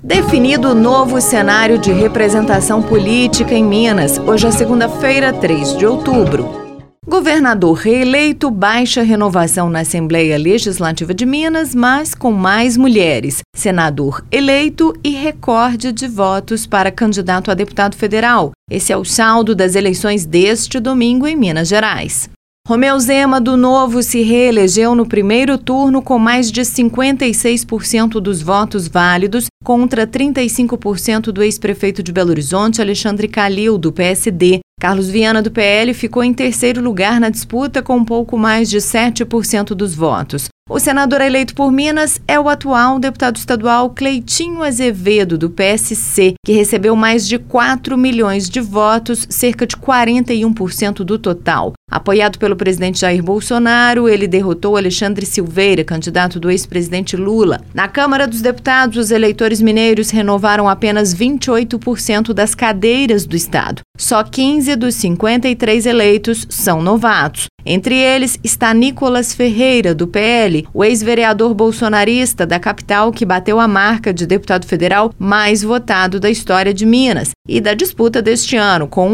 Definido o novo cenário de representação política em Minas, hoje é segunda-feira, 3 de outubro. Governador reeleito baixa renovação na Assembleia Legislativa de Minas, mas com mais mulheres. Senador eleito e recorde de votos para candidato a deputado federal. Esse é o saldo das eleições deste domingo em Minas Gerais. Romeu Zema, do Novo, se reelegeu no primeiro turno com mais de 56% dos votos válidos, contra 35% do ex-prefeito de Belo Horizonte, Alexandre Calil, do PSD. Carlos Viana, do PL, ficou em terceiro lugar na disputa com um pouco mais de 7% dos votos. O senador eleito por Minas é o atual deputado estadual Cleitinho Azevedo, do PSC, que recebeu mais de 4 milhões de votos, cerca de 41% do total. Apoiado pelo presidente Jair Bolsonaro, ele derrotou Alexandre Silveira, candidato do ex-presidente Lula. Na Câmara dos Deputados, os eleitores mineiros renovaram apenas 28% das cadeiras do estado. Só 15 dos 53 eleitos são novatos. Entre eles está Nicolas Ferreira, do PL, o ex-vereador bolsonarista da capital que bateu a marca de deputado federal mais votado da história de Minas e da disputa deste ano, com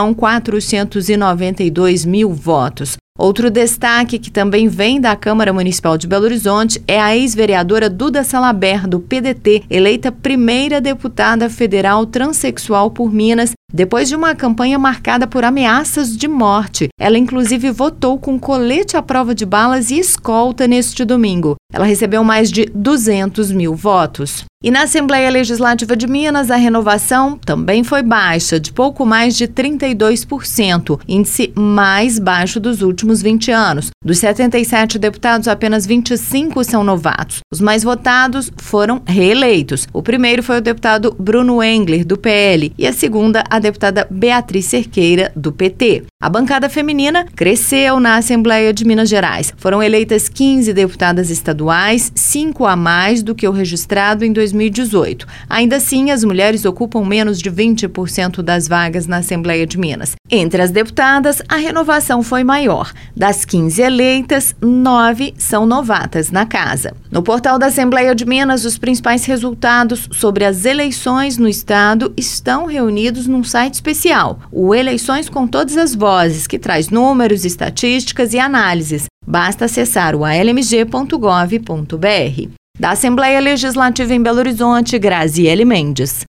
1.492.000 votos. Outro destaque que também vem da Câmara Municipal de Belo Horizonte é a ex-vereadora Duda Salaber, do PDT, eleita primeira deputada federal transexual por Minas, depois de uma campanha marcada por ameaças de morte. Ela, inclusive, votou com colete à prova de balas e escolta neste domingo. Ela recebeu mais de 200.000 votos. E na Assembleia Legislativa de Minas, a renovação também foi baixa, de pouco mais de 32%, índice mais baixo dos últimos 20 anos. Dos 77 deputados, apenas 25 são novatos. Os mais votados foram reeleitos. O primeiro foi o deputado Bruno Engler, do PL, e a segunda, a deputada Beatriz Cerqueira, do PT. A bancada feminina cresceu na Assembleia de Minas Gerais. Foram eleitas 15 deputadas estaduais, 5 a mais do que o registrado em 2018. Ainda assim, as mulheres ocupam menos de 20% das vagas na Assembleia de Minas. Entre as deputadas, a renovação foi maior. Das 15 eleitas, 9 são novatas na casa. No portal da Assembleia de Minas, os principais resultados sobre as eleições no estado estão reunidos num site especial, o Eleições com Todas as Vozes, que traz números, estatísticas e análises. Basta acessar o almg.gov.br. Da Assembleia Legislativa em Belo Horizonte, Graziele Mendes.